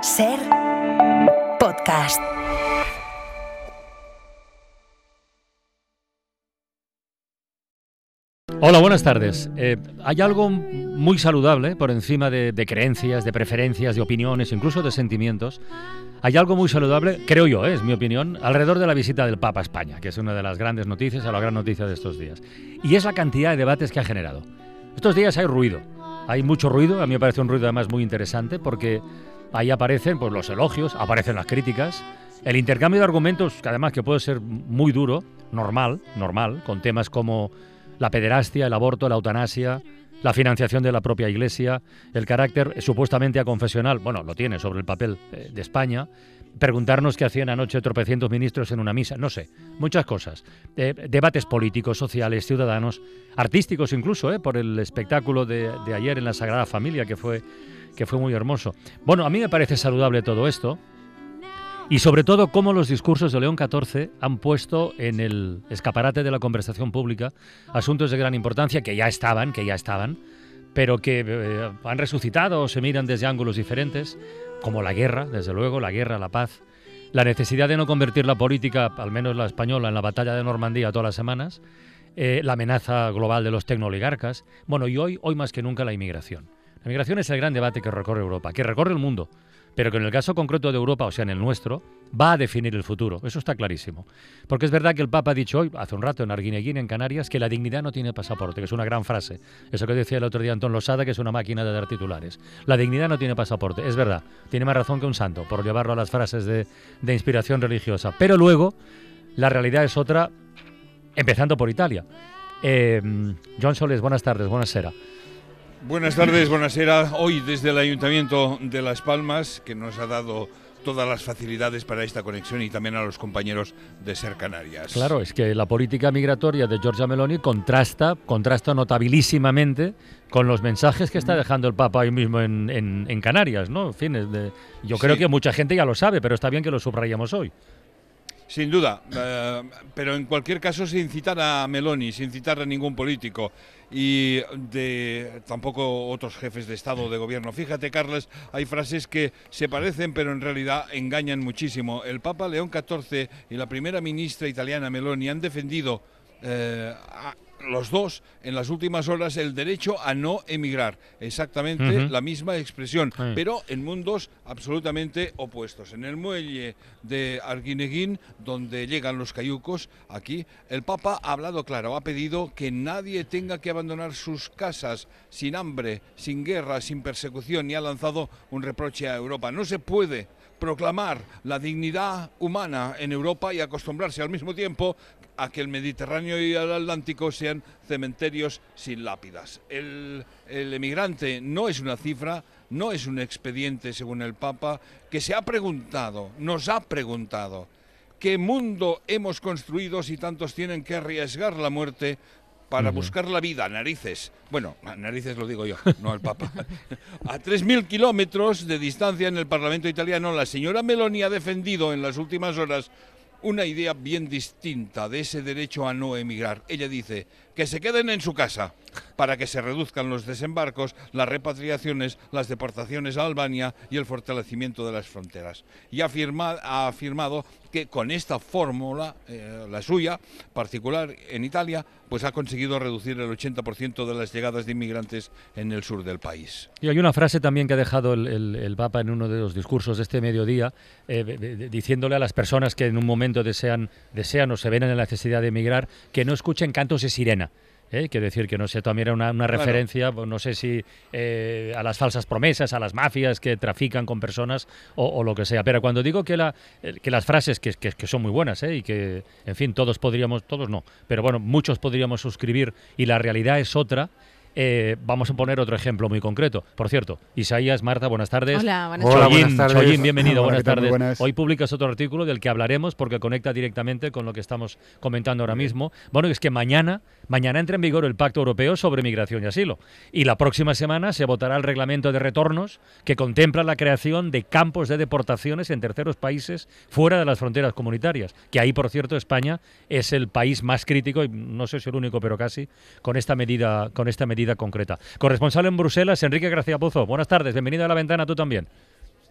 Ser podcast. Hola, buenas tardes. Hay algo muy saludable por encima de creencias, de preferencias, de opiniones, incluso de sentimientos. Hay algo muy saludable, creo yo, es mi opinión, alrededor de la visita del Papa a España, que es una de las grandes noticias, o la gran noticia de estos días. Y es la cantidad de debates que ha generado. Estos días hay ruido, hay mucho ruido, a mí me parece un ruido además muy interesante, porque ahí aparecen pues, los elogios, aparecen las críticas, el intercambio de argumentos, que además que puede ser muy duro, normal, con temas como la pederastia, el aborto, la eutanasia, la financiación de la propia Iglesia, el carácter supuestamente aconfesional, bueno, lo tiene sobre el papel de España, preguntarnos qué hacían anoche tropecientos ministros en una misa, no sé, muchas cosas. Debates políticos, sociales, ciudadanos, artísticos incluso, por el espectáculo de ayer en la Sagrada Familia, que fue muy hermoso. Bueno, a mí me parece saludable todo esto. Y sobre todo cómo los discursos de León XIV han puesto en el escaparate de la conversación pública asuntos de gran importancia que ya estaban, pero que han resucitado o se miran desde ángulos diferentes, como la guerra, desde luego, la paz, la necesidad de no convertir la política, al menos la española, en la batalla de Normandía todas las semanas, la amenaza global de los tecnooligarcas, bueno, y hoy más que nunca la inmigración. La inmigración es el gran debate que recorre Europa, que recorre el mundo, pero que en el caso concreto de Europa, o sea, en el nuestro, va a definir el futuro. Eso está clarísimo. Porque es verdad que el Papa ha dicho hoy, hace un rato, en Arguineguín, en Canarias, que la dignidad no tiene pasaporte, que es una gran frase. Eso que decía el otro día Antón Losada, que es una máquina de dar titulares. La dignidad no tiene pasaporte. Es verdad, tiene más razón que un santo, por llevarlo a las frases de inspiración religiosa. Pero luego, la realidad es otra, empezando por Italia. John Soles, buenas tardes, buonasera. Buenas tardes, buonasera. Hoy desde el Ayuntamiento de Las Palmas, que nos ha dado todas las facilidades para esta conexión, y también a los compañeros de Ser Canarias. Claro, es que la política migratoria de Giorgia Meloni contrasta notabilísimamente con los mensajes que está dejando el Papa hoy mismo en Canarias, ¿no? En fin, yo creo que mucha gente ya lo sabe, pero está bien que lo subrayemos hoy. Sin duda, pero en cualquier caso sin citar a Meloni, sin citar a ningún político y tampoco otros jefes de Estado o de Gobierno. Fíjate, Carles, hay frases que se parecen pero en realidad engañan muchísimo. El Papa León XIV y la primera ministra italiana Meloni han defendido los dos en las últimas horas el derecho a no emigrar, exactamente la misma expresión, pero en mundos absolutamente opuestos. En el muelle de Arguineguín, donde llegan los cayucos, aquí el Papa ha hablado claro, ha pedido que nadie tenga que abandonar sus casas sin hambre, sin guerra, sin persecución, y ha lanzado un reproche a Europa. No se puede proclamar la dignidad humana en Europa y acostumbrarse al mismo tiempo a que el Mediterráneo y el Atlántico sean cementerios sin lápidas. El emigrante no es una cifra, no es un expediente, según el Papa, que nos ha preguntado, ¿qué mundo hemos construido si tantos tienen que arriesgar la muerte para buscar la vida? Narices. Bueno, narices lo digo yo, no el Papa. A 3.000 kilómetros de distancia en el Parlamento italiano, la señora Meloni ha defendido en las últimas horas una idea bien distinta de ese derecho a no emigrar. Ella dice que se queden en su casa para que se reduzcan los desembarcos, las repatriaciones, las deportaciones a Albania y el fortalecimiento de las fronteras. Y ha afirmado que con esta fórmula, la suya, particular en Italia, pues ha conseguido reducir el 80% de las llegadas de inmigrantes en el sur del país. Y hay una frase también que ha dejado el Papa en uno de los discursos de este mediodía, diciéndole a las personas que en un momento desean o se ven en la necesidad de emigrar, que no escuchen cantos de sirena. Que decir que no sé, también era una referencia, no sé si a las falsas promesas, a las mafias que trafican con personas o lo que sea. Pero cuando digo que las frases que son muy buenas y que, en fin, todos no, pero bueno, muchos podríamos suscribir y la realidad es otra. Vamos a poner otro ejemplo muy concreto. Por cierto, Isaías, Marta, buenas tardes. Hola, buenas tardes. Chollín, bienvenido, buenas tardes. Buenas. Hoy publicas otro artículo del que hablaremos porque conecta directamente con lo que estamos comentando ahora mismo. Bueno, es que mañana entra en vigor el Pacto Europeo sobre Migración y Asilo. Y la próxima semana se votará el reglamento de retornos que contempla la creación de campos de deportaciones en terceros países fuera de las fronteras comunitarias. Que ahí, por cierto, España es el país más crítico, y no sé si el único, pero casi, con esta medida concreta. Corresponsal en Bruselas, Enrique García Pozo. Buenas tardes, bienvenido a La Ventana, tú también.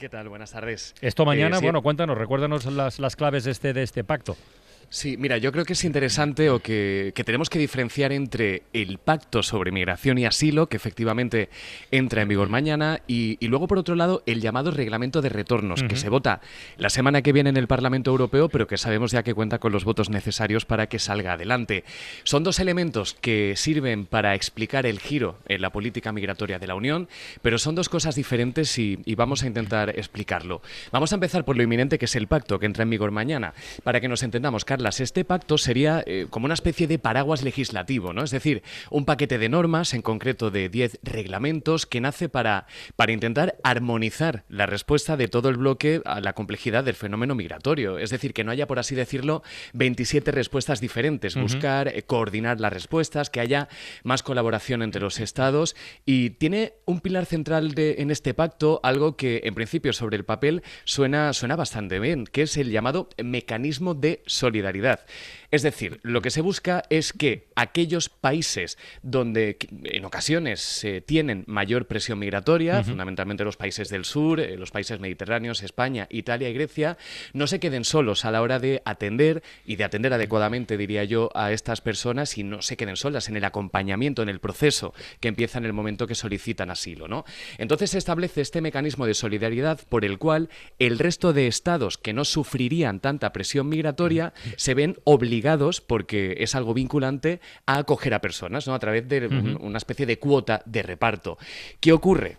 ¿Qué tal? Buenas tardes. Esto mañana, Sí. bueno, cuéntanos, recuérdanos las claves de este pacto. Sí, mira, yo creo que es interesante o que tenemos que diferenciar entre el pacto sobre migración y asilo, que efectivamente entra en vigor mañana, y luego, por otro lado, el llamado reglamento de retornos, que se vota la semana que viene en el Parlamento Europeo, pero que sabemos ya que cuenta con los votos necesarios para que salga adelante. Son dos elementos que sirven para explicar el giro en la política migratoria de la Unión, pero son dos cosas diferentes y vamos a intentar explicarlo. Vamos a empezar por lo inminente, que es el pacto, que entra en vigor mañana. Para que nos entendamos, Carlos, este pacto sería como una especie de paraguas legislativo, ¿no? Es decir, un paquete de normas, en concreto de 10 reglamentos, que nace para intentar armonizar la respuesta de todo el bloque a la complejidad del fenómeno migratorio. Es decir, que no haya, por así decirlo, 27 respuestas diferentes. Buscar coordinar las respuestas, que haya más colaboración entre los Estados. Y tiene un pilar central en este pacto, algo que en principio sobre el papel suena bastante bien, que es el llamado mecanismo de solidaridad. Es decir, lo que se busca es que aquellos países donde en ocasiones se tienen mayor presión migratoria, fundamentalmente los países del sur, los países mediterráneos, España, Italia y Grecia, no se queden solos a la hora de atender y de atender adecuadamente, diría yo, a estas personas, y no se queden solas en el acompañamiento, en el proceso que empieza en el momento que solicitan asilo, ¿no? Entonces se establece este mecanismo de solidaridad por el cual el resto de estados que no sufrirían tanta presión migratoria se ven obligados, porque es algo vinculante, a acoger a personas, ¿no? A través de una especie de cuota de reparto. ¿Qué ocurre?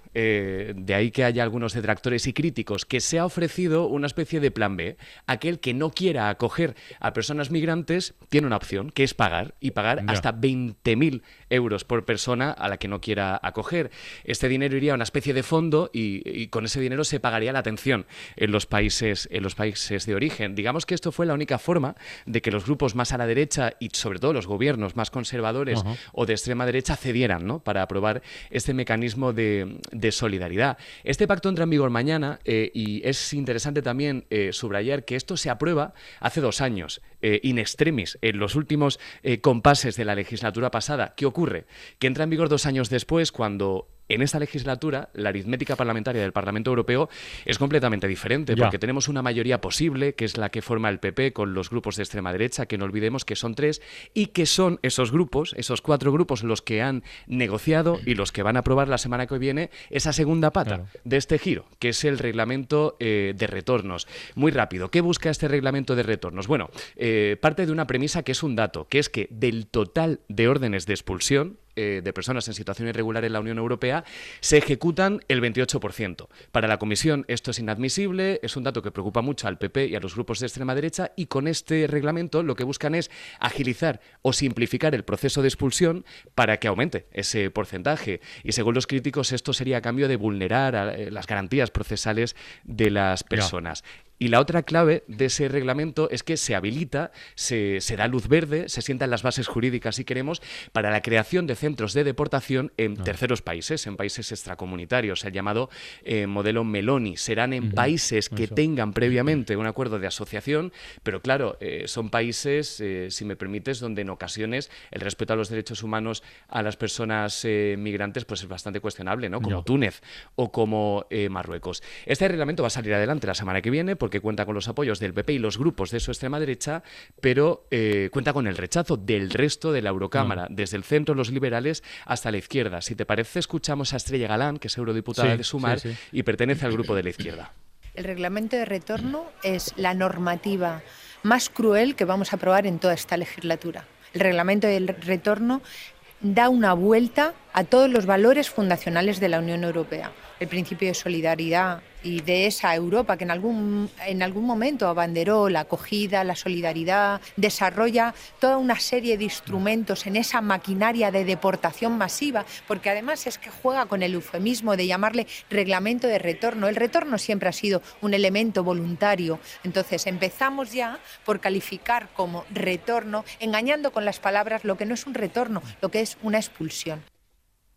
De ahí que haya algunos detractores y críticos, que se ha ofrecido una especie de plan B. Aquel que no quiera acoger a personas migrantes tiene una opción, que es pagar, y pagar hasta 20.000 euros por persona a la que no quiera acoger. Este dinero iría a una especie de fondo y con ese dinero se pagaría la atención en los países de origen. Digamos que esto fue la única forma de que los grupos más a la derecha y sobre todo los gobiernos más conservadores o de extrema derecha cedieran, ¿no? Para aprobar este mecanismo de solidaridad. Este pacto entra en vigor mañana y es interesante también subrayar que esto se aprueba hace 2 años, in extremis, en los últimos compases de la legislatura pasada. ¿Qué ocurre? Que entra en vigor 2 años después, cuando en esta legislatura la aritmética parlamentaria del Parlamento Europeo es completamente diferente, porque tenemos una mayoría posible, que es la que forma el PP con los grupos de extrema derecha, que no olvidemos que son 3, y que son esos grupos, esos 4 grupos, los que han negociado y los que van a aprobar la semana que viene esa segunda pata de este giro, que es el reglamento de retornos. Muy rápido, ¿qué busca este reglamento de retornos? Bueno, parte de una premisa que es un dato, que es que del total de órdenes de expulsión de personas en situación irregular en la Unión Europea, se ejecutan el 28%. Para la Comisión esto es inadmisible, es un dato que preocupa mucho al PP y a los grupos de extrema derecha, y con este reglamento lo que buscan es agilizar o simplificar el proceso de expulsión para que aumente ese porcentaje. Y según los críticos, esto sería a cambio de vulnerar las garantías procesales de las personas. Y la otra clave de ese reglamento es que se habilita, se da luz verde, se sientan las bases jurídicas, si queremos, para la creación de centros de deportación en terceros países, en países extracomunitarios, el llamado modelo Meloni. Serán en países que tengan previamente un acuerdo de asociación, pero claro, son países, si me permites, donde en ocasiones el respeto a los derechos humanos a las personas migrantes pues es bastante cuestionable, ¿no? Como Túnez o como Marruecos. Este reglamento va a salir adelante la semana que viene, porque cuenta con los apoyos del PP y los grupos de su extrema derecha, pero cuenta con el rechazo del resto de la Eurocámara, desde el centro, los liberales, hasta la izquierda. Si te parece, escuchamos a Estrella Galán, que es eurodiputada de Sumar y pertenece al grupo de la izquierda. El reglamento de retorno es la normativa más cruel que vamos a aprobar en toda esta legislatura. El reglamento de retorno da una vuelta a todos los valores fundacionales de la Unión Europea. El principio de solidaridad y de esa Europa que en algún momento abanderó la acogida, la solidaridad, desarrolla toda una serie de instrumentos en esa maquinaria de deportación masiva, porque además es que juega con el eufemismo de llamarle reglamento de retorno. El retorno siempre ha sido un elemento voluntario, entonces empezamos ya por calificar como retorno, engañando con las palabras lo que no es un retorno, lo que es una expulsión.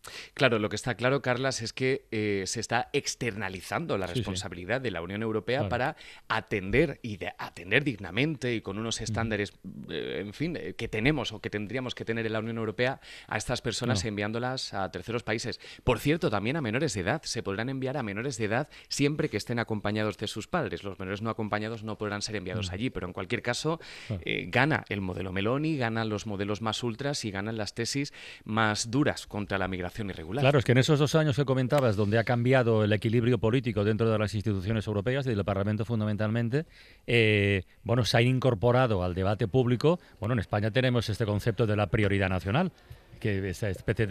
Claro, lo que está claro, Carlas, es que se está externalizando la Sí, sí. responsabilidad de la Unión Europea Claro. para atender atender dignamente y con unos estándares, en fin, que tenemos o que tendríamos que tener en la Unión Europea a estas personas Claro. enviándolas a terceros países. Por cierto, también a menores de edad. Se podrán enviar a menores de edad siempre que estén acompañados de sus padres. Los menores no acompañados no podrán ser enviados allí, pero en cualquier caso Claro. gana el modelo Meloni, ganan los modelos más ultras y ganan las tesis más duras contra la migración irregular. Claro, es que en esos 2 años que comentabas, donde ha cambiado el equilibrio político dentro de las instituciones europeas y del Parlamento fundamentalmente, bueno, se ha incorporado al debate público. Bueno, en España tenemos este concepto de la prioridad nacional, que esa especie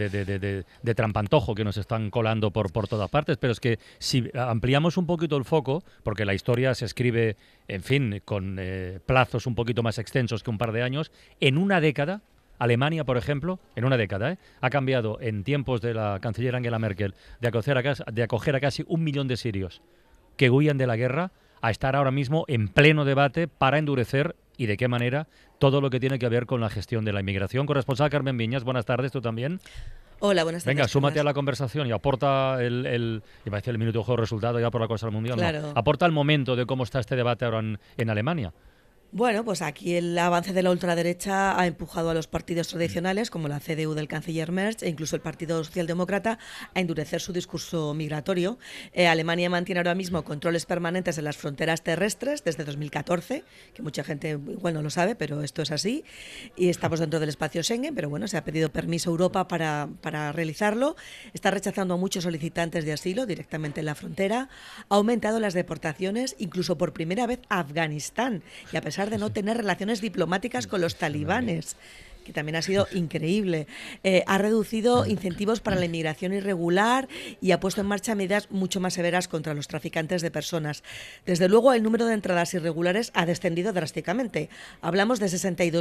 de trampantojo que nos están colando por todas partes, pero es que si ampliamos un poquito el foco, porque la historia se escribe, en fin, con plazos un poquito más extensos que un par de años, en una década, Alemania, por ejemplo, en una década, ha cambiado en tiempos de la canciller Angela Merkel de acoger a casi 1 millón de sirios que huían de la guerra a estar ahora mismo en pleno debate para endurecer y de qué manera todo lo que tiene que ver con la gestión de la inmigración. Corresponsal Carmen Viñas, buenas tardes, tú también. Hola, buenas tardes. Venga, súmate a Carlas. la conversación y aporta iba a decir el minuto de juego resultado ya por la cosa del mundial. Claro. No. Aporta el momento de cómo está este debate ahora en Alemania. Bueno, pues aquí el avance de la ultraderecha ha empujado a los partidos tradicionales, como la CDU del canciller Merz e incluso el Partido Socialdemócrata, a endurecer su discurso migratorio. Alemania mantiene ahora mismo controles permanentes en las fronteras terrestres desde 2014, que mucha gente igual no lo sabe, pero esto es así. Y estamos dentro del espacio Schengen, pero bueno, se ha pedido permiso a Europa para realizarlo. Está rechazando a muchos solicitantes de asilo directamente en la frontera. Ha aumentado las deportaciones, incluso por primera vez a Afganistán, y a pesar de no tener relaciones diplomáticas con los talibanes, que también ha sido increíble. Ha reducido incentivos para la inmigración irregular y ha puesto en marcha medidas mucho más severas contra los traficantes de personas. Desde luego, el número de entradas irregulares ha descendido drásticamente. Hablamos de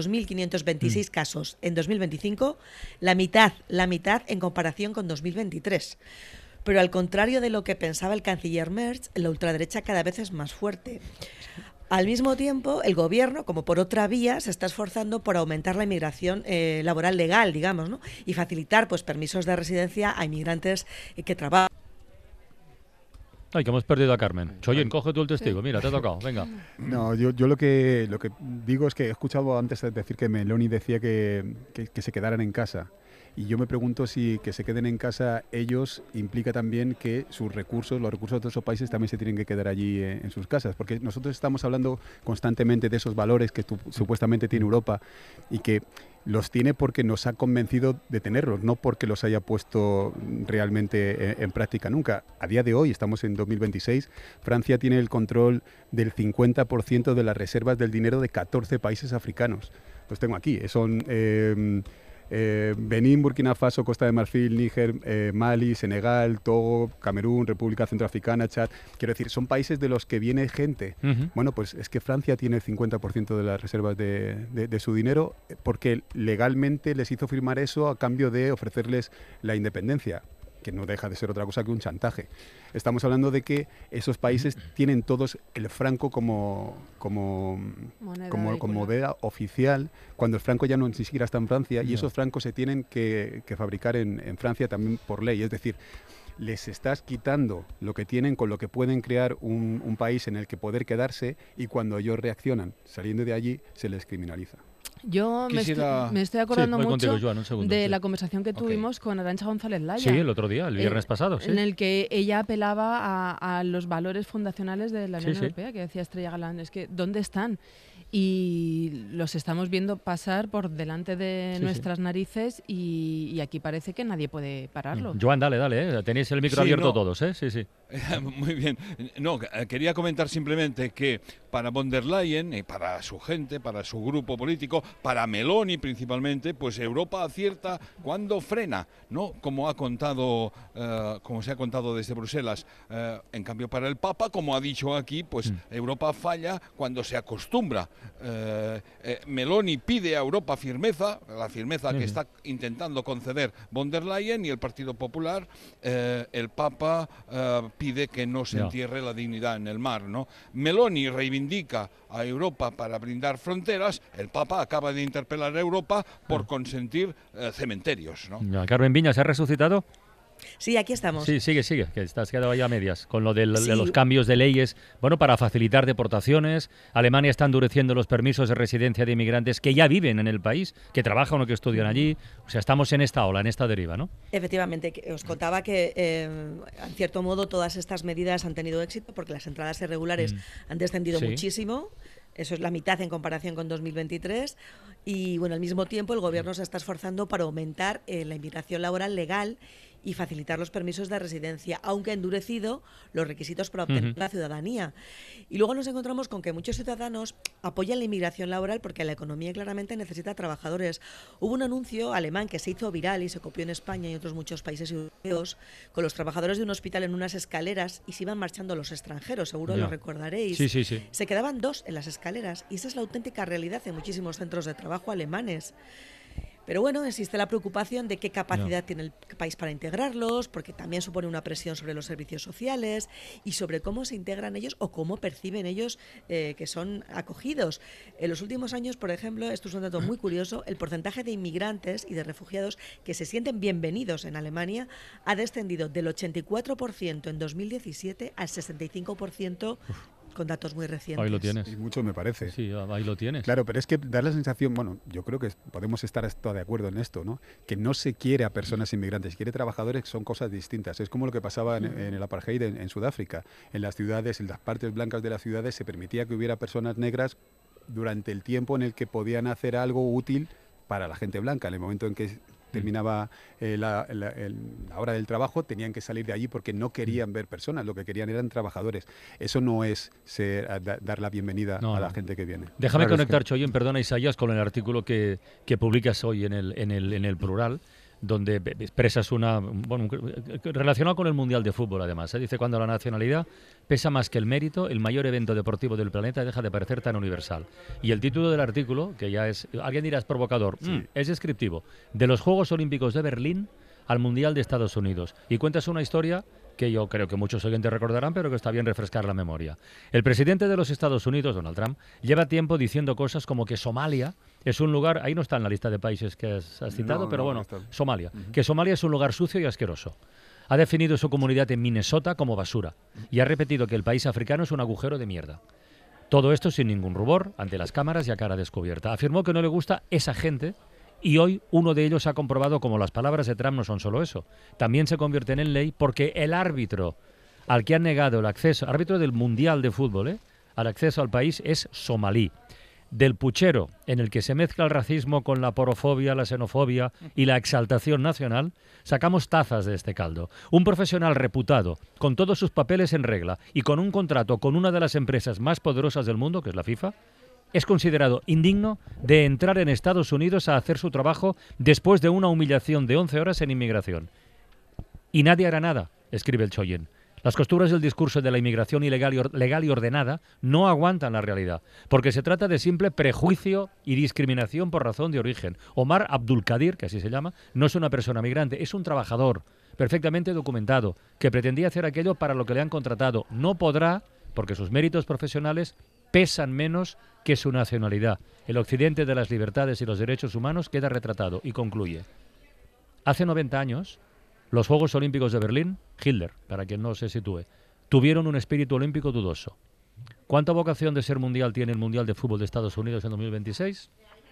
62.526 casos en 2025, la mitad en comparación con 2023. Pero al contrario de lo que pensaba el canciller Merz, la ultraderecha cada vez es más fuerte. Al mismo tiempo, el gobierno, como por otra vía, se está esforzando por aumentar la inmigración laboral legal, digamos, ¿no? Y facilitar pues permisos de residencia a inmigrantes que trabajan. Ay, que hemos perdido a Carmen. Choyen, coge tú el testigo. Mira, te ha tocado. Venga. No, yo lo que digo es que he escuchado antes decir que Meloni decía que se quedaran en casa. Y yo me pregunto si que se queden en casa ellos implica también que sus recursos, los recursos de esos países también se tienen que quedar allí en sus casas. Porque nosotros estamos hablando constantemente de esos valores que supuestamente tiene Europa y que los tiene porque nos ha convencido de tenerlos, no porque los haya puesto realmente en práctica nunca. A día de hoy, estamos en 2026, Francia tiene el control del 50% de las reservas del dinero de 14 países africanos. Los tengo aquí, son Benín, Burkina Faso, Costa de Marfil, Níger, Mali, Senegal, Togo, Camerún, República Centroafricana, Chad. Quiero decir, son países de los que viene gente. Bueno, pues es que Francia tiene el 50% de las reservas de su dinero porque legalmente les hizo firmar eso a cambio de ofrecerles la independencia, que no deja de ser otra cosa que un chantaje. Estamos hablando de que esos países tienen todos el franco como moneda oficial, cuando el franco ya no ni siquiera está en Francia, y esos francos se tienen que fabricar en Francia también por ley. Es decir, les estás quitando lo que tienen con lo que pueden crear un país en el que poder quedarse, y cuando ellos reaccionan saliendo de allí, se les criminaliza. Yo Quisiera... me estoy acordando voy mucho contigo, Joan, un segundo, de sí. la conversación que tuvimos con Arantxa González Laya. Sí, el otro día, el viernes pasado. Sí. En el que ella apelaba a los valores fundacionales de la Unión Sí, sí. Europea, que decía Estrella Galán, es que ¿dónde están? Y los estamos viendo pasar por delante de nuestras narices y aquí parece que nadie puede pararlo. Joan, dale. Tenéis el micro Sí, abierto no. todos, ¿eh? Sí, sí. Muy bien. No, quería comentar simplemente que para von der Leyen y para su gente, para su grupo político, para Meloni principalmente, pues Europa acierta cuando frena, ¿no? Como se ha contado desde Bruselas. En cambio, para el Papa, como ha dicho aquí, pues Europa falla cuando se acostumbra. Meloni pide a Europa firmeza, la firmeza que está intentando conceder von der Leyen, y el Partido Popular, el Papa pide que no se entierre la dignidad en el mar, ¿no? Meloni reivindica a Europa para brindar fronteras, el Papa acaba de interpelar a Europa por consentir cementerios, ¿no? Ya, Carmen Viñas, ¿se ha resucitado? Sí, aquí estamos. Sí, sigue, que estás quedado ahí a medias con lo de Sí. los cambios de leyes, bueno, para facilitar deportaciones. Alemania está endureciendo los permisos de residencia de inmigrantes que ya viven en el país, que trabajan o que estudian allí. O sea, estamos en esta ola, en esta deriva, ¿no? Efectivamente, os contaba que en cierto modo todas estas medidas han tenido éxito porque las entradas irregulares han descendido Sí. muchísimo. Eso es la mitad en comparación con 2023. Y bueno, al mismo tiempo el gobierno se está esforzando para aumentar la inmigración laboral legal y facilitar los permisos de residencia, aunque ha endurecido los requisitos para obtener la ciudadanía. Y luego nos encontramos con que muchos ciudadanos apoyan la inmigración laboral porque la economía claramente necesita trabajadores. Hubo un anuncio alemán que se hizo viral y se copió en España y otros muchos países europeos con los trabajadores de un hospital en unas escaleras y se iban marchando los extranjeros, seguro Ya. lo recordaréis. Sí. Se quedaban 2 en las escaleras y esa es la auténtica realidad en muchísimos centros de trabajo alemanes. Pero bueno, existe la preocupación de qué capacidad tiene el país para integrarlos, porque también supone una presión sobre los servicios sociales y sobre cómo se integran ellos o cómo perciben ellos que son acogidos. En los últimos años, por ejemplo, esto es un dato muy curioso, el porcentaje de inmigrantes y de refugiados que se sienten bienvenidos en Alemania ha descendido del 84% en 2017 al 65% con datos muy recientes. Ahí lo tienes. Y mucho me parece. Sí, ahí lo tienes. Claro, pero es que da la sensación, bueno, yo creo que podemos estar de acuerdo en esto, ¿no? Que no se quiere a personas inmigrantes, se quiere trabajadores, que son cosas distintas. Es como lo que pasaba en el apartheid en Sudáfrica. En las ciudades, en las partes blancas de las ciudades, se permitía que hubiera personas negras durante el tiempo en el que podían hacer algo útil para la gente blanca. En el momento en que terminaba la hora del trabajo, tenían que salir de allí porque no querían ver personas, lo que querían eran trabajadores. Eso no es dar la bienvenida a la gente que viene. Déjame Claro, conectar, Choyen, perdona, Isaías, con el artículo que publicas hoy en el Plural, donde expresas relacionado con el Mundial de Fútbol, además. Dice, cuando la nacionalidad pesa más que el mérito, el mayor evento deportivo del planeta deja de parecer tan universal. Y el título del artículo, que ya es, alguien dirá es provocador, es descriptivo, de los Juegos Olímpicos de Berlín al Mundial de Estados Unidos. Y cuentas una historia que yo creo que muchos oyentes recordarán, pero que está bien refrescar la memoria. El presidente de los Estados Unidos, Donald Trump, lleva tiempo diciendo cosas como que Somalia es un lugar, ahí no está en la lista de países que has citado, pero bueno, Somalia, que Somalia es un lugar sucio y asqueroso. Ha definido su comunidad en Minnesota como basura y ha repetido que el país africano es un agujero de mierda. Todo esto sin ningún rubor, ante las cámaras y a cara descubierta. Afirmó que no le gusta esa gente. Y hoy uno de ellos ha comprobado cómo las palabras de Trump no son solo eso. También se convierten en ley porque el árbitro al que han negado el acceso, árbitro del Mundial de Fútbol, al acceso al país es somalí. Del puchero en el que se mezcla el racismo con la porofobia, la xenofobia y la exaltación nacional, sacamos tazas de este caldo. Un profesional reputado, con todos sus papeles en regla y con un contrato con una de las empresas más poderosas del mundo, que es la FIFA, es considerado indigno de entrar en Estados Unidos a hacer su trabajo después de una humillación de 11 horas en inmigración. Y nadie hará nada, escribe el Choyen. Las costuras del discurso de la inmigración legal y ordenada no aguantan la realidad, porque se trata de simple prejuicio y discriminación por razón de origen. Omar Abdulkadir, que así se llama, no es una persona migrante, es un trabajador perfectamente documentado, que pretendía hacer aquello para lo que le han contratado. No podrá, porque sus méritos profesionales pesan menos que su nacionalidad. El occidente de las libertades y los derechos humanos queda retratado y concluye. Hace 90 años, los Juegos Olímpicos de Berlín, Hitler, para quien no se sitúe, tuvieron un espíritu olímpico dudoso. ¿Cuánta vocación de ser mundial tiene el Mundial de Fútbol de Estados Unidos en 2026?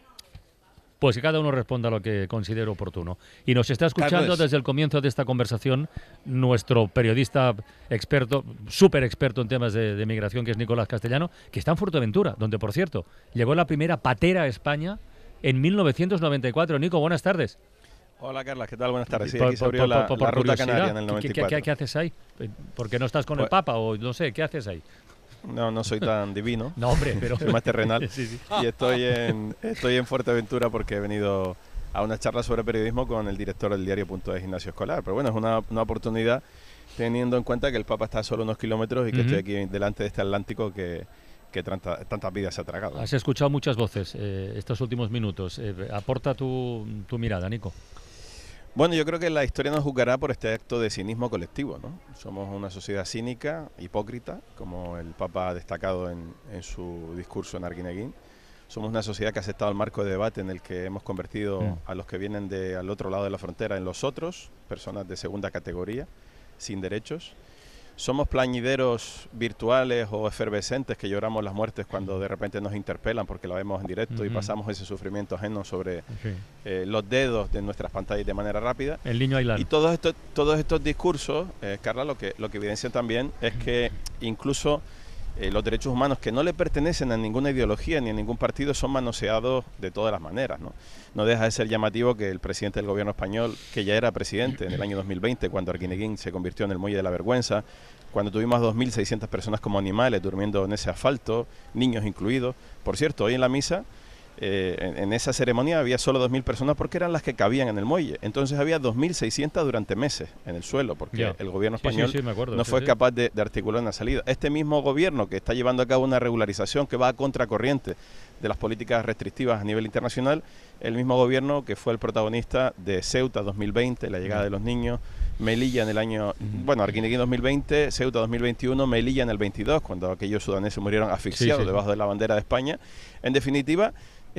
Pues que cada uno responda a lo que considere oportuno. Y nos está escuchando Carles, desde el comienzo de esta conversación nuestro periodista experto, súper experto en temas de migración, que es Nicolás Castellano, que está en Fuerteventura, donde, por cierto, llegó la primera patera a España en 1994. Nico, buenas tardes. Hola, Carla, ¿qué tal? Buenas tardes. Sí, Por- aquí se por- abrió por- la por ruta curiosidad, canaria en el ¿qué 94. qué haces ahí? ¿Por qué no estás con el Pues- Papa? O no sé, ¿qué haces ahí? No soy tan divino. No, hombre, pero... Soy más terrenal. Sí. Y estoy en Fuerteventura porque he venido a una charla sobre periodismo con el director del diario.es, Ignacio Escolar. Pero bueno, es una oportunidad teniendo en cuenta que el Papa está a solo unos kilómetros y que estoy aquí delante de este Atlántico que tantas vidas se ha tragado. Has escuchado muchas voces estos últimos minutos. Aporta tu mirada, Nico. Bueno, yo creo que la historia nos juzgará por este acto de cinismo colectivo, ¿no? Somos una sociedad cínica, hipócrita, como el Papa ha destacado en su discurso en Arguineguín. Somos una sociedad que ha aceptado el marco de debate en el que hemos convertido a los que vienen al otro lado de la frontera en los otros, personas de segunda categoría, sin derechos. Somos plañideros virtuales o efervescentes que lloramos las muertes cuando de repente nos interpelan porque la vemos en directo y pasamos ese sufrimiento ajeno sobre los dedos de nuestras pantallas de manera rápida. El niño Aylar. Y todos estos discursos, Carla, lo que evidencian también es que incluso los derechos humanos que no le pertenecen a ninguna ideología ni a ningún partido son manoseados de todas las maneras, ¿no? No deja de ser llamativo que el presidente del gobierno español, que ya era presidente en el año 2020, cuando Arguineguín se convirtió en el muelle de la vergüenza, cuando tuvimos 2.600 personas como animales durmiendo en ese asfalto, niños incluidos. Por cierto, hoy en la misa, en esa ceremonia había solo 2.000 personas porque eran las que cabían en el muelle. Entonces había 2.600 durante meses en el suelo porque el gobierno español no fue capaz de articular una salida. Este mismo gobierno que está llevando a cabo una regularización que va a contracorriente de las políticas restrictivas a nivel internacional, el mismo gobierno que fue el protagonista de Ceuta 2020, la llegada de los niños, Melilla en el año, Arguineguín 2020, Ceuta 2021, Melilla en el 22, cuando aquellos sudaneses murieron asfixiados debajo de la bandera de España. En definitiva,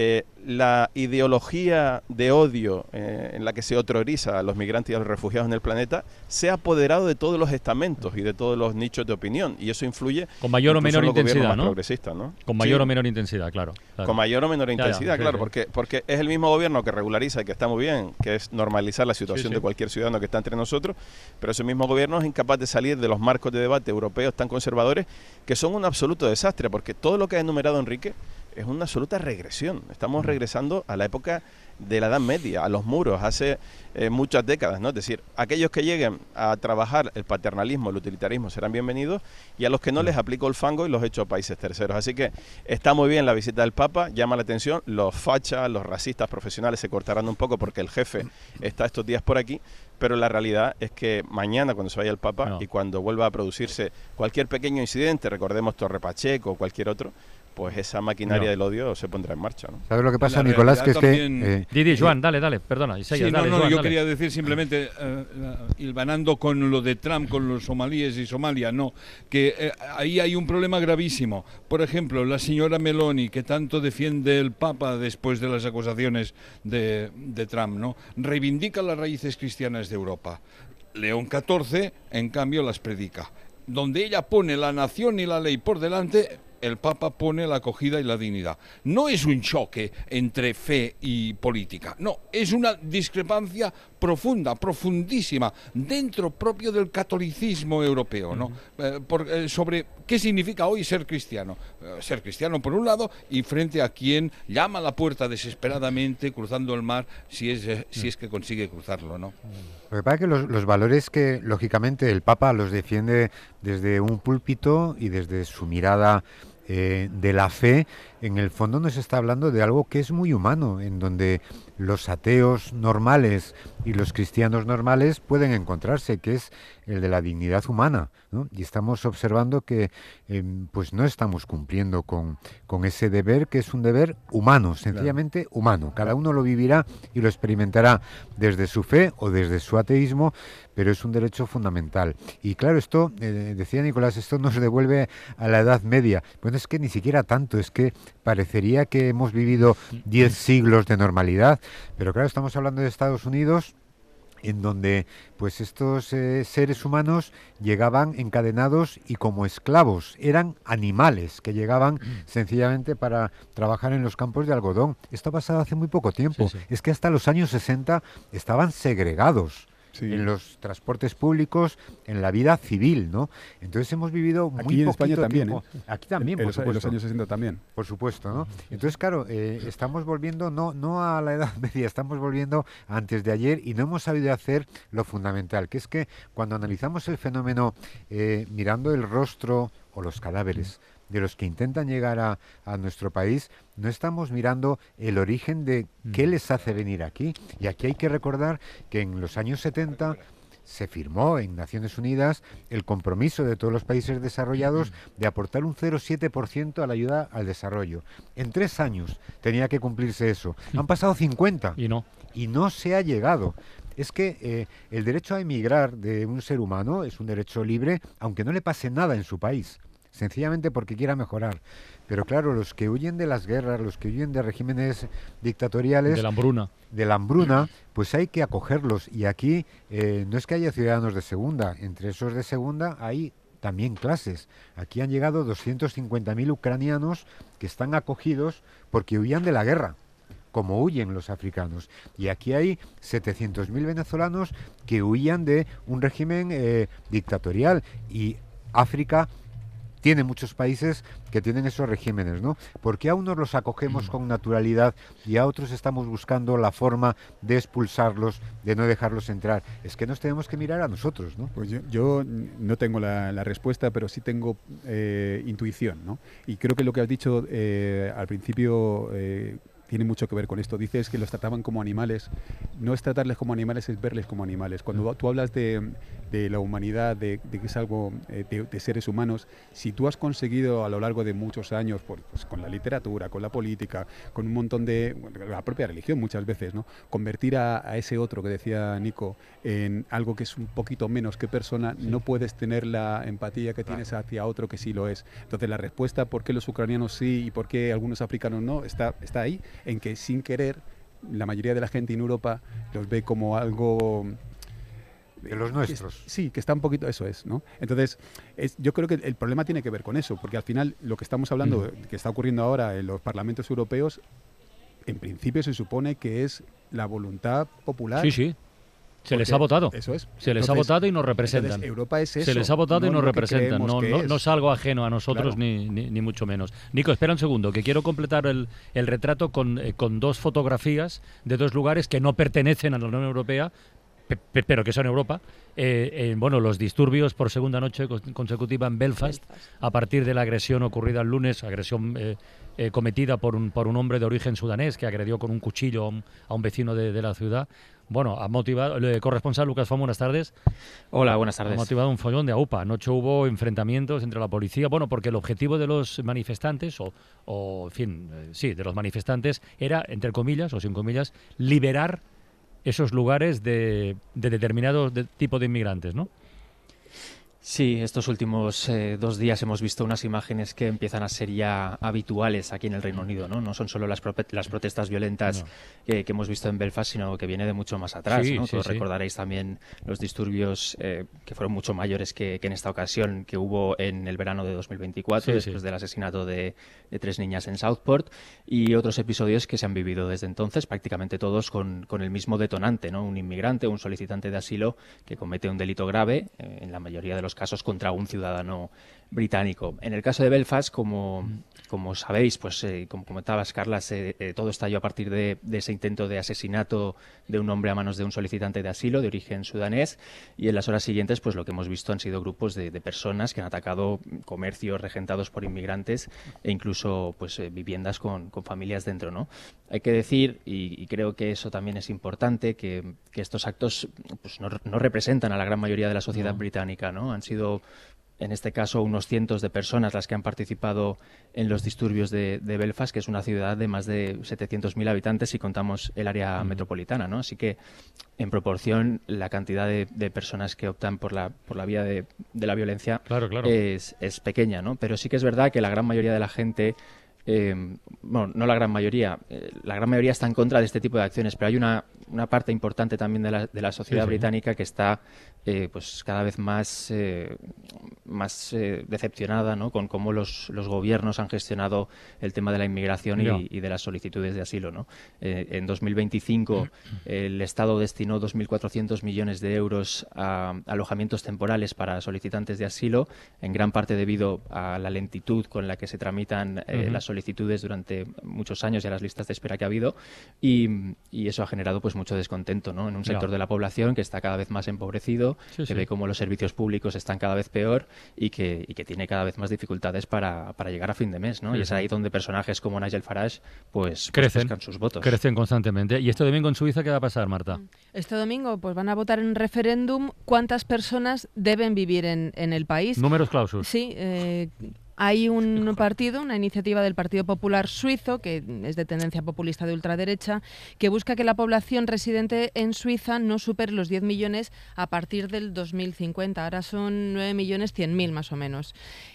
la ideología de odio en la que se otroriza a los migrantes y a los refugiados en el planeta se ha apoderado de todos los estamentos y de todos los nichos de opinión, y eso influye con mayor o menor intensidad, ¿no? Con mayor o menor intensidad, claro. Con mayor o menor intensidad, claro, porque es el mismo gobierno que regulariza y que está muy bien, que es normalizar la situación de cualquier ciudadano que está entre nosotros, pero ese mismo gobierno es incapaz de salir de los marcos de debate europeos tan conservadores que son un absoluto desastre, porque todo lo que ha enumerado Enrique es una absoluta regresión. Estamos regresando a la época de la Edad Media, a los muros, hace muchas décadas, ¿no? Es decir, aquellos que lleguen a trabajar el paternalismo, el utilitarismo serán bienvenidos, y a los que no les aplico el fango y los echo a países terceros. Así que está muy bien la visita del Papa, llama la atención, los fachas, los racistas profesionales se cortarán un poco porque el jefe está estos días por aquí, pero la realidad es que mañana, cuando se vaya el Papa y cuando vuelva a producirse cualquier pequeño incidente, recordemos Torre Pacheco o cualquier otro, pues esa maquinaria del odio se pondrá en marcha, ¿no? ¿Sabes lo que pasa, Nicolás? Que es que... Didi, Joan, dale, perdona. Yo quería decir simplemente, hilvanando con lo de Trump, con los somalíes y Somalia, que ahí hay un problema gravísimo. Por ejemplo, la señora Meloni, que tanto defiende el Papa después de las acusaciones de Trump, ¿no? Reivindica las raíces cristianas de Europa. León XIV, en cambio, las predica. Donde ella pone la nación y la ley por delante, el Papa pone la acogida y la dignidad. No es un choque entre fe y política, no, es una discrepancia profunda, profundísima, dentro propio del catolicismo europeo, ¿no? Sobre qué significa hoy ser cristiano. Ser cristiano por un lado, y frente a quien llama a la puerta desesperadamente, cruzando el mar, si es que consigue cruzarlo, ¿no? Lo que pasa es que los valores que, lógicamente, el Papa los defiende desde un púlpito y desde su mirada de la fe, en el fondo nos está hablando de algo que es muy humano, en donde los ateos normales y los cristianos normales pueden encontrarse, que es el de la dignidad humana, ¿no? Y estamos observando que pues no estamos cumpliendo con ese deber, que es un deber humano, sencillamente humano. Cada uno lo vivirá y lo experimentará desde su fe o desde su ateísmo, pero es un derecho fundamental. Y claro, esto, decía Nicolás, esto nos devuelve a la Edad Media. Bueno, es que ni siquiera tanto, es que parecería que hemos vivido 10 siglos de normalidad, pero claro, estamos hablando de Estados Unidos, en donde pues estos seres humanos llegaban encadenados y como esclavos, eran animales que llegaban sencillamente para trabajar en los campos de algodón. Esto ha pasado hace muy poco tiempo, es que hasta los años 60 estaban segregados. En los transportes públicos, en la vida civil, ¿no? Entonces hemos vivido muy aquí en España también, tiempo. Aquí también, por supuesto. En los años 60 también. Por supuesto, ¿no? Entonces, claro, estamos volviendo no a la Edad Media, estamos volviendo a antes de ayer y no hemos sabido hacer lo fundamental, que es que cuando analizamos el fenómeno mirando el rostro o los cadáveres de los que intentan llegar a nuestro país, no estamos mirando el origen de qué les hace venir aquí. Y aquí hay que recordar que en los años 70 se firmó en Naciones Unidas el compromiso de todos los países desarrollados de aportar un 0,7% a la ayuda al desarrollo. En 3 años tenía que cumplirse eso. Han pasado 50 y no se ha llegado. Es que el derecho a emigrar de un ser humano es un derecho libre, aunque no le pase nada en su país. sencillamente porque quiera mejorar. Pero claro, los que huyen de las guerras, los que huyen de regímenes dictatoriales, de la hambruna, pues hay que acogerlos. Y aquí no es que haya ciudadanos de segunda, entre esos de segunda hay también clases. Aquí han llegado 250.000 ucranianos que están acogidos porque huían de la guerra, como huyen los africanos. Y aquí hay 700.000 venezolanos que huían de un régimen dictatorial. Y África tiene muchos países que tienen esos regímenes, ¿no? ¿Por qué a unos los acogemos con naturalidad y a otros estamos buscando la forma de expulsarlos, de no dejarlos entrar? Es que nos tenemos que mirar a nosotros, ¿no? Pues yo no tengo la respuesta, pero sí tengo intuición, ¿no? Y creo que lo que has dicho al principio tiene mucho que ver con esto. Dices que los trataban como animales. No es tratarles como animales, es verles como animales. Cuando tú hablas de la humanidad, de que es algo de seres humanos, si tú has conseguido a lo largo de muchos años, pues, con la literatura, con la política, con un montón de... la propia religión muchas veces, ¿no? Convertir a ese otro que decía Nico en algo que es un poquito menos que persona, no puedes tener la empatía que tienes hacia otro que sí lo es. Entonces la respuesta por qué los ucranianos sí y por qué algunos africanos no, está ahí, en que sin querer la mayoría de la gente en Europa los ve como algo de los nuestros. Sí, que está un poquito, eso es, ¿no? Entonces, yo creo que el problema tiene que ver con eso, porque al final lo que estamos hablando, que está ocurriendo ahora en los parlamentos europeos, en principio se supone que es la voluntad popular. Sí, sí. Se les ha votado. Eso es. Se les ha votado y nos representan. Europa es eso. Se les ha votado y nos representan. No es algo ajeno a nosotros, claro. ni mucho menos. Nico, espera un segundo, que quiero completar el retrato con dos fotografías de dos lugares que no pertenecen a la Unión Europea, pero que son Europa. Bueno, los disturbios por segunda noche consecutiva en Belfast, a partir de la agresión ocurrida el lunes, agresión cometida por un hombre de origen sudanés que agredió con un cuchillo a un vecino de la ciudad. Bueno, ha motivado, el corresponsal Lucas Famo, buenas tardes. Hola, buenas tardes. Ha motivado un follón de AUPA. Anoche hubo enfrentamientos entre la policía, bueno, porque el objetivo de los manifestantes, en fin, sí, de los manifestantes, era, entre comillas o sin comillas, liberar esos lugares de determinado tipo de inmigrantes, ¿no? Sí, estos últimos 2 días hemos visto unas imágenes que empiezan a ser ya habituales aquí en el Reino Unido, ¿no? No son solo las protestas violentas que hemos visto en Belfast, sino que viene de mucho más atrás, sí, ¿no? Sí, Todos recordaréis también los disturbios que fueron mucho mayores que en esta ocasión, que hubo en el verano de 2024, después del asesinato de 3 niñas en Southport, y otros episodios que se han vivido desde entonces, prácticamente todos con el mismo detonante, ¿no? Un inmigrante, un solicitante de asilo que comete un delito grave, en la mayoría de los casos contra un ciudadano británico. En el caso de Belfast, como sabéis, pues como comentabas, Carla, todo estalló a partir de ese intento de asesinato de un hombre a manos de un solicitante de asilo de origen sudanés, y en las horas siguientes pues lo que hemos visto han sido grupos de personas que han atacado comercios regentados por inmigrantes e incluso pues viviendas con familias dentro, ¿no? Hay que decir, y creo que eso también es importante, que estos actos pues no representan a la gran mayoría de la sociedad británica, ¿no? Han sido, en este caso, unos cientos de personas las que han participado en los disturbios de Belfast, que es una ciudad de más de 700.000 habitantes si contamos el área metropolitana, ¿no? Así que, en proporción, la cantidad de personas que optan por la vía de la violencia claro. es pequeña, ¿no? Pero sí que es verdad que la gran mayoría de la gente... bueno, no la gran mayoría está en contra de este tipo de acciones, pero hay una parte importante también de la sociedad británica que está pues cada vez más decepcionada, ¿no? Con cómo los gobiernos han gestionado el tema de la inmigración y de las solicitudes de asilo, ¿no? En 2025 el Estado destinó 2.400 millones de euros a alojamientos temporales para solicitantes de asilo, en gran parte debido a la lentitud con la que se tramitan las solicitudes durante muchos años y a las listas de espera que ha habido, y eso ha generado pues mucho descontento, ¿no? En un sector de la población que está cada vez más empobrecido, que ve cómo los servicios públicos están cada vez peor y que tiene cada vez más dificultades para llegar a fin de mes, ¿no? Y es ahí donde personajes como Nigel Farage pues buscan sus votos. Crecen constantemente. ¿Y este domingo en Suiza qué va a pasar, Marta? Este domingo pues van a votar en referéndum cuántas personas deben vivir en el país. Números clausus. Sí, hay un partido, una iniciativa del Partido Popular Suizo, que es de tendencia populista de ultraderecha, que busca que la población residente en Suiza no supere los 10 millones a partir del 2050. Ahora son 9.100.000 más o menos.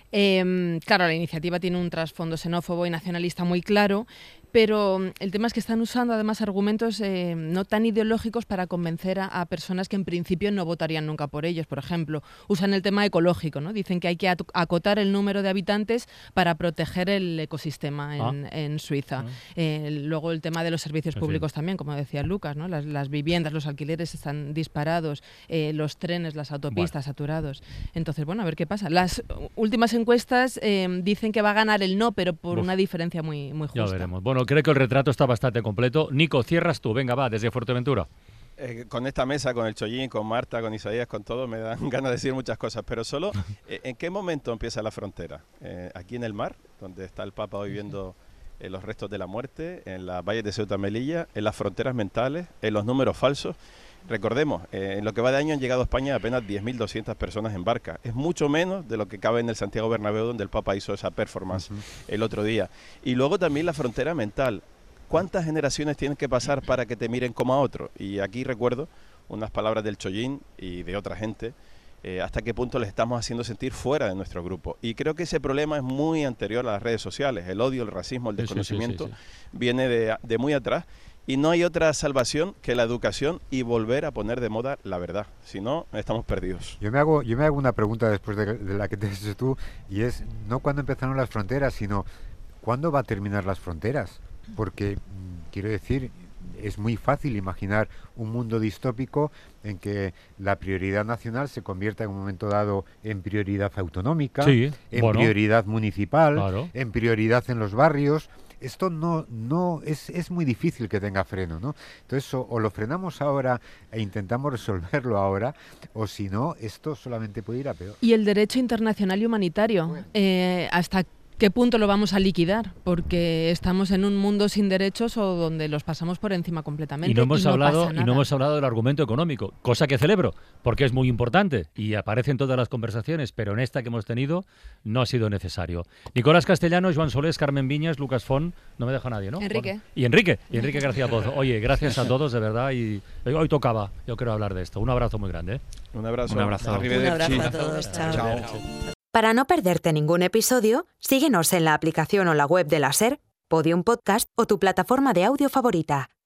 Claro, la iniciativa tiene un trasfondo xenófobo y nacionalista muy claro, pero el tema es que están usando además argumentos no tan ideológicos para convencer a personas que en principio no votarían nunca por ellos. Por ejemplo, usan el tema ecológico, ¿no? Dicen que hay que acotar el número de habitantes para proteger el ecosistema en Suiza. Luego el tema de los servicios públicos también, como decía Lucas, ¿no? Las viviendas, los alquileres están disparados, los trenes, las autopistas saturados. Entonces, bueno, a ver qué pasa. Las últimas encuestas dicen que va a ganar el no, pero por una diferencia muy justa. Ya veremos. Bueno, creo que el retrato está bastante completo. Nico, cierras tú. Venga, va, desde Fuerteventura. Con esta mesa, con el Chollín, con Marta, con Isaías, con todo, me dan ganas de decir muchas cosas, pero solo, ¿en qué momento empieza la frontera? Aquí en el mar, donde está el Papa hoy viendo los restos de la muerte, en las valles de Ceuta y Melilla, en las fronteras mentales, en los números falsos. Recordemos, en lo que va de año han llegado a España apenas 10.200 personas en barca. Es mucho menos de lo que cabe en el Santiago Bernabéu, donde el Papa hizo esa performance el otro día. Y luego también la frontera mental. ¿Cuántas generaciones tienen que pasar para que te miren como a otro? Y aquí recuerdo unas palabras del Chollín y de otra gente, hasta qué punto les estamos haciendo sentir fuera de nuestro grupo. Y creo que ese problema es muy anterior a las redes sociales. El odio, el racismo, el desconocimiento viene de muy atrás. Y no hay otra salvación que la educación y volver a poner de moda la verdad. Si no, estamos perdidos. Yo me hago una pregunta después de la que te has hecho tú, y es no cuándo empezaron las fronteras, sino cuándo va a terminar las fronteras. Porque, quiero decir, es muy fácil imaginar un mundo distópico en que la prioridad nacional se convierta en un momento dado en prioridad autonómica, prioridad municipal, en prioridad en los barrios. Esto no es muy difícil que tenga freno, ¿no? Entonces, o lo frenamos ahora e intentamos resolverlo ahora, o si no, esto solamente puede ir a peor. Y el derecho internacional y humanitario, ¿hasta qué punto lo vamos a liquidar? Porque estamos en un mundo sin derechos o donde los pasamos por encima completamente. Y no hemos hablado del argumento económico, cosa que celebro, porque es muy importante y aparece en todas las conversaciones, pero en esta que hemos tenido no ha sido necesario. Nicolás Castellanos, Joan Solés, Carmen Viñas, Lucas Font, no me deja nadie, ¿no? Enrique. Bueno, y Enrique García Pozo. Oye, gracias a todos, de verdad, y hoy tocaba, yo creo, hablar de esto. Un abrazo muy grande. Un abrazo. Un abrazo. Un abrazo a todos. Chao. Para no perderte ningún episodio, síguenos en la aplicación o la web de la SER, Podium Podcast o tu plataforma de audio favorita.